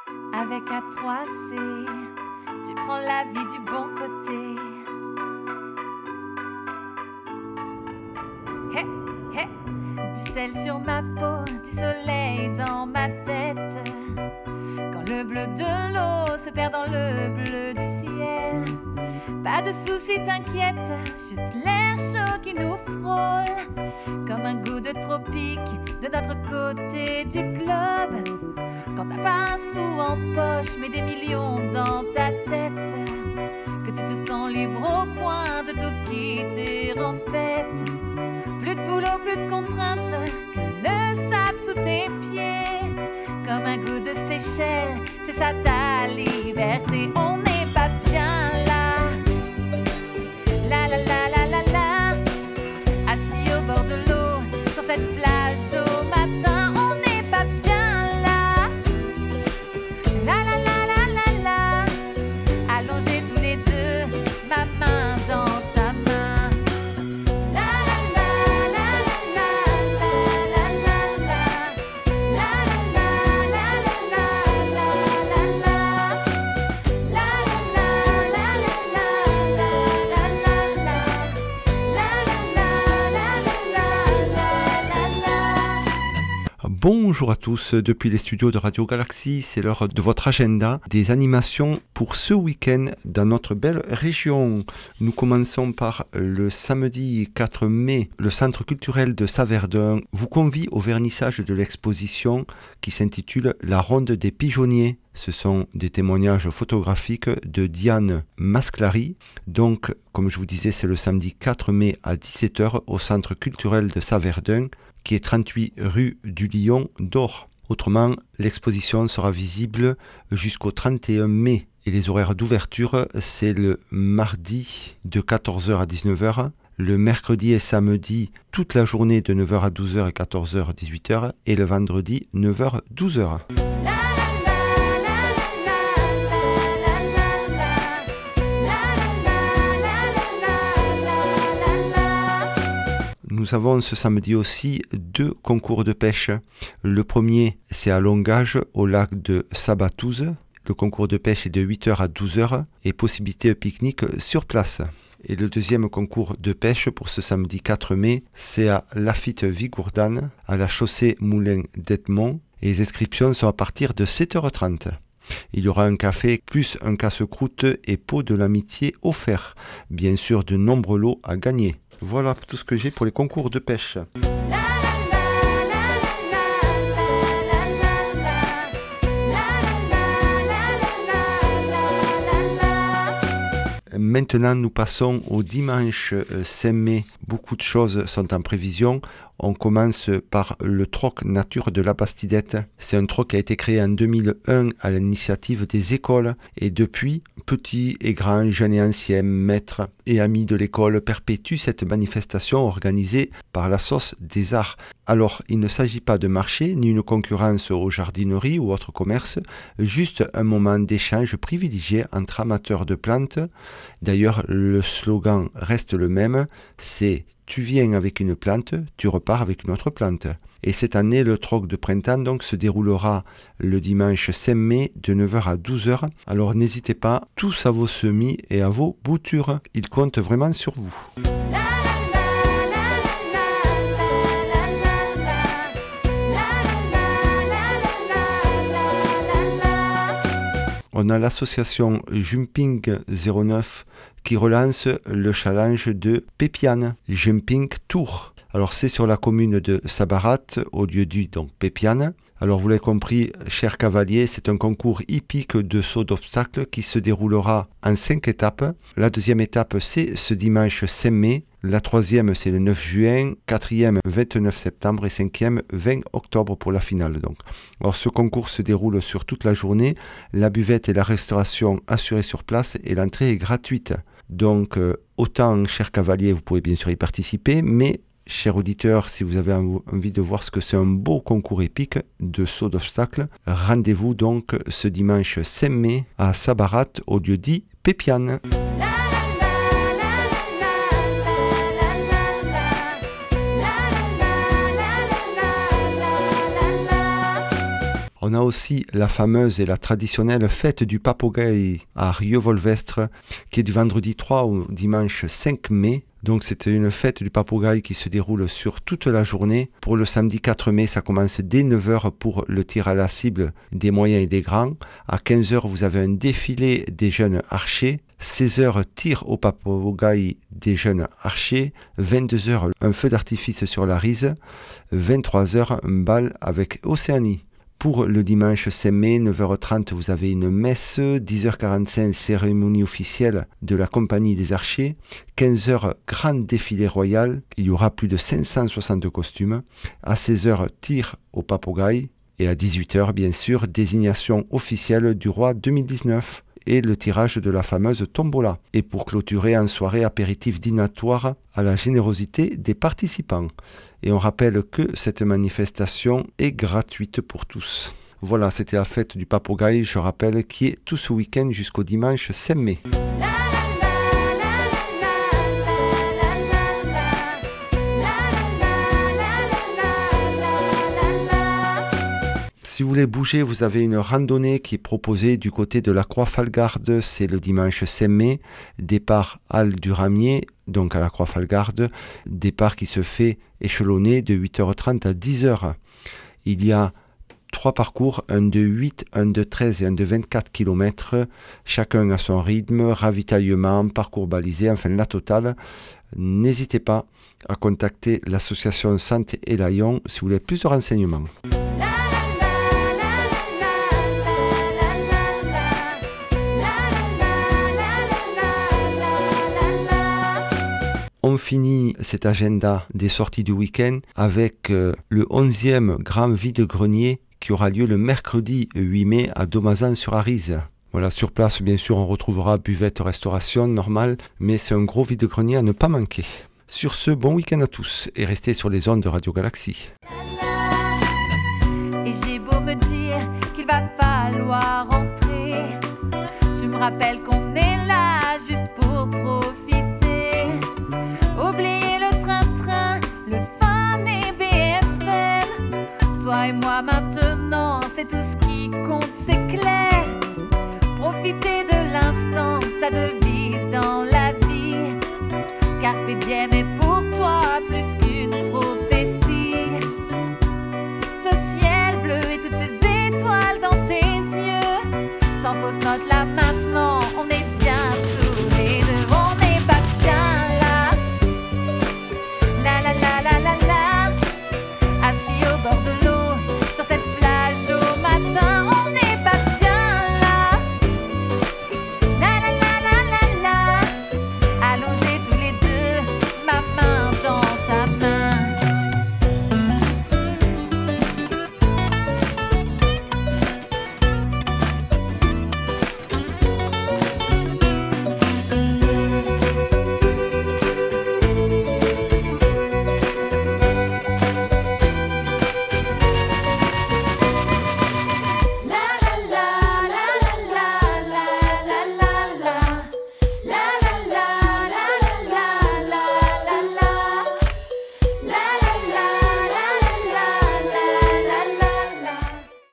avec A3C, tu prends la vie du bon côté. Hé, hé, du sel sur ma peau, du soleil dans ma tête. Quand le bleu de l'eau se perd dans le bleu du ciel, pas de soucis, t'inquiète, juste l'air chaud qui nous frôle, comme un goût de tropique de notre côté du globe. Quand t'as pas un sou en poche, mais des millions dans ta tête, que tu te sens libre au point de tout quitter en fait. Plus de boulot, plus de contraintes, que le sable sous tes pieds, comme un goût de Seychelles, c'est ça ta liberté. On n'est pas bien là, la la la la la la, assis au bord de l'eau, sur cette plage au matin. On n'est pas bien là, la la la la la la, allongés tous les deux, ma main dans ta main. Bonjour à tous, depuis les studios de Radio Galaxy, c'est l'heure de votre agenda des animations pour ce week-end dans notre belle région. Nous commençons par le samedi 4 mai. Le Centre culturel de Saverdun vous convie au vernissage de l'exposition qui s'intitule La Ronde des Pigeonniers. Ce sont des témoignages photographiques de Diane Masclari. Donc, comme je vous disais, c'est le samedi 4 mai à 17h au Centre culturel de Saverdun, qui est 38 rue du Lion d'Or. Autrement, l'exposition sera visible jusqu'au 31 mai. Et les horaires d'ouverture, c'est le mardi de 14h à 19h, le mercredi et samedi toute la journée de 9h à 12h et 14h à 18h, et le vendredi 9h 12h. Nous avons ce samedi aussi 2 concours de pêche. Le premier, c'est à Longage, au lac de Sabatouze. Le concours de pêche est de 8h à 12h et possibilité de pique-nique sur place. Et le deuxième concours de pêche pour ce samedi 4 mai, c'est à Lafitte Vigourdane, à la chaussée Moulin d'Etmont. Et les inscriptions sont à partir de 7h30. Il y aura un café plus un casse-croûte et pot de l'amitié offert. Bien sûr, de nombreux lots à gagner. Voilà tout ce que j'ai pour les concours de pêche. Maintenant, nous passons au dimanche 5 mai. Beaucoup de choses sont en prévision. On commence par le troc nature de la Bastidette. C'est un troc qui a été créé en 2001 à l'initiative des écoles. Et depuis, petits et grands, jeunes et anciens, maîtres et amis de l'école perpétuent cette manifestation organisée par la Sauce des Arts. Alors, il ne s'agit pas de marché, ni une concurrence aux jardineries ou autres commerces, juste un moment d'échange privilégié entre amateurs de plantes. D'ailleurs, le slogan reste le même, c'est « Tu viens avec une plante, tu repars avec une autre plante ». Et cette année, le troc de printemps donc, se déroulera le dimanche 5 mai de 9h à 12h. Alors n'hésitez pas, tous à vos semis et à vos boutures. Ils comptent vraiment sur vous. On a l'association Jumping 09 qui relance le challenge de Pépiane, Jumping Tour. Alors c'est sur la commune de Sabarat, au lieu-dit donc Pépiane. Alors vous l'avez compris, chers cavaliers, c'est un concours hippique de saut d'obstacles qui se déroulera en 5 étapes. La deuxième étape, c'est ce dimanche 5 mai. La troisième, c'est le 9 juin, quatrième, 29 septembre et cinquième, 20 octobre pour la finale. Donc. Alors, ce concours se déroule sur toute la journée. La buvette et la restauration assurées sur place et l'entrée est gratuite. Donc, autant, chers cavaliers, vous pouvez bien sûr y participer, mais, chers auditeurs, si vous avez envie de voir ce que c'est un beau concours épique de saut d'obstacles, rendez-vous donc ce dimanche 5 mai à Sabarat, au lieu-dit Pépiane. On On a aussi la fameuse et la traditionnelle fête du Papogai à Rieux-Volvestre, qui est du vendredi 3 au dimanche 5 mai. Donc c'était une fête du Papogai qui se déroule sur toute la journée. Pour le samedi 4 mai, ça commence dès 9h pour le tir à la cible des moyens et des grands. À 15h, vous avez un défilé des jeunes archers. 16h, tir au Papogai des jeunes archers. 22h, un feu d'artifice sur la Rise. 23h, un bal avec Océanie. Pour le dimanche 5 mai, 9h30, vous avez une messe, 10h45, cérémonie officielle de la Compagnie des Archers, 15h, grand défilé royal, il y aura plus de 560 costumes, à 16h, tir au Papogai, et à 18h, bien sûr, désignation officielle du roi 2019 et le tirage de la fameuse tombola. Et pour clôturer en soirée apéritif dînatoire à la générosité des participants. Et on rappelle que cette manifestation est gratuite pour tous. Voilà, c'était la fête du Papogai, je rappelle, qui est tout ce week-end jusqu'au dimanche 5 mai. Si vous voulez bouger, vous avez une randonnée qui est proposée du côté de la Croix-Falgarde, c'est le dimanche 5 mai, départ Halle du Ramier, donc à la Croix-Falgarde, départ qui se fait échelonné de 8h30 à 10h. Il y a 3 parcours, un de 8, un de 13 et un de 24 km, chacun à son rythme, ravitaillement, parcours balisé, enfin la totale. N'hésitez pas à contacter l'association Santé et Layon si vous voulez plus de renseignements. On finit cet agenda des sorties du week-end avec le 11e grand vide-grenier qui aura lieu le mercredi 8 mai à Domazan-sur-Arize. Voilà, sur place, bien sûr, on retrouvera buvette, restauration, normal, mais c'est un gros vide-grenier à ne pas manquer. Sur ce, bon week-end à tous et restez sur les ondes de Radio Galaxie. Et j'ai beau me dire qu'il va falloir rentrer, tu me rappelles qu'on est là juste pour profiter. Oubliez le train-train, le fun et BFM. Toi et moi maintenant, c'est tout ce qui compte, c'est clair. Profitez de l'instant, ta devise dans la vie. Carpe diem et